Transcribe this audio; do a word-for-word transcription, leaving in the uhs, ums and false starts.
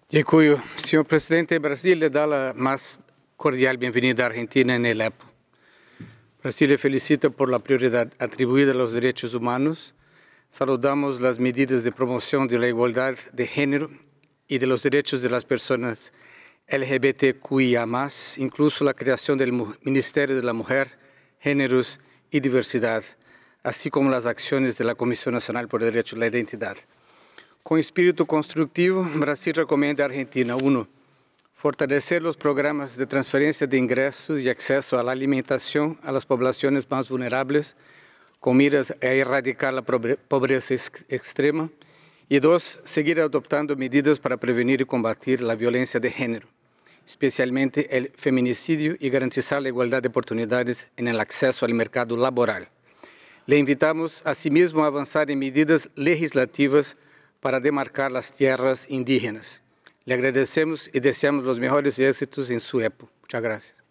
Dziękuję. Señor Presidente, Brasil le da la más cordial bienvenida a Argentina en el E P. Brasil le felicita por la prioridad atribuida a los derechos humanos. Saludamos las medidas de promoción de la igualdad de género y de los derechos de las personas L G B T Q I A más, incluso la creación del Ministerio de la Mujer, Géneros y Diversidad, así como las acciones de la Comisión Nacional por el Derecho a la Identidad. Con espíritu constructivo, Brasil recomienda a Argentina, uno, fortalecer los programas de transferencia de ingresos y acceso a la alimentación a las poblaciones más vulnerables, con miras a erradicar la pobreza extrema. Y dos, seguir adoptando medidas para prevenir y combatir la violencia de género, especialmente el feminicidio, y garantizar la igualdad de oportunidades en el acceso al mercado laboral. Le invitamos, asimismo, a avanzar en medidas legislativas para demarcar las tierras indígenas. Le agradecemos y deseamos los mejores éxitos en su E P O. Muchas gracias.